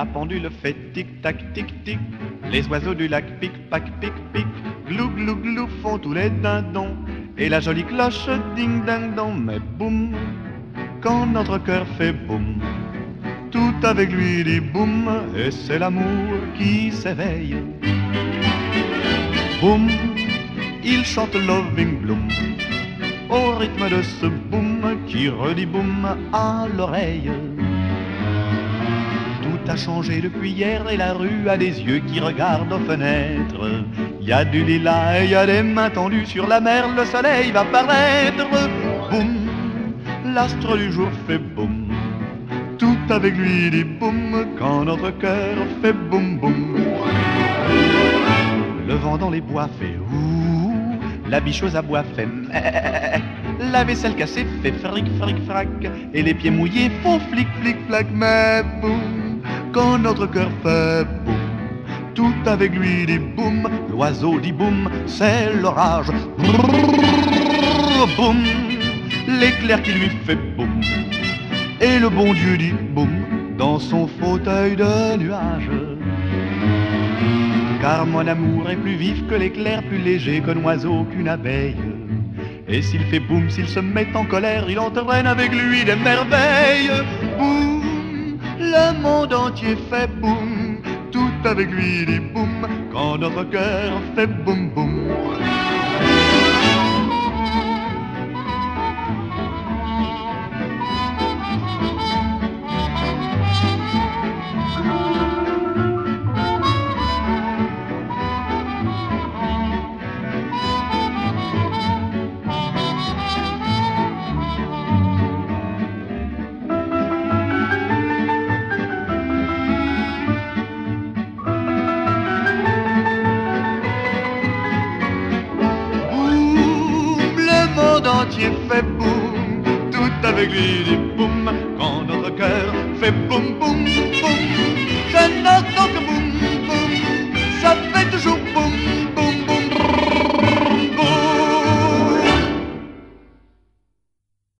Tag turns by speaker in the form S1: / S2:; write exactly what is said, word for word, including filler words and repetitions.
S1: La pendule fait tic-tac, tic-tic. Les oiseaux du lac pic-pac, pic-pic. Glou, glou, glou font tous les dindons. Et la jolie cloche ding-ding-dong. Mais boum, quand notre cœur fait boum, tout avec lui dit boum. Et c'est l'amour qui s'éveille. Boum, il chante Loving Bloom au rythme de ce boum qui redit boum à l'oreille. Tout a changé depuis hier et la rue a des yeux qui regardent aux fenêtres. Il y a du lilas et il y a des mains tendues sur la mer, le soleil va paraître. Boum, l'astre du jour fait boum, tout avec lui dit boum quand notre cœur fait boum boum. Le vent dans les bois fait ouh, la bicheuse à bois fait meh, la vaisselle cassée fait fric fric frac, et les pieds mouillés font flic flic flac. Mais boum, quand notre cœur fait boum, tout avec lui dit boum, l'oiseau dit boum, c'est l'orage. Brrr, boum, l'éclair qui lui fait boum, et le bon Dieu dit boum dans son fauteuil de nuage. Car mon amour est plus vif que l'éclair, plus léger qu'un oiseau, qu'une abeille. Et s'il fait boum, s'il se met en colère, il entraîne avec lui des merveilles. Boum, le monde entier fait boum, tout avec lui dit boum, quand notre cœur fait boum boum. Entier fait boum, tout avec lui dit boum, quand notre cœur fait boum boum boum. Je n'entends que boum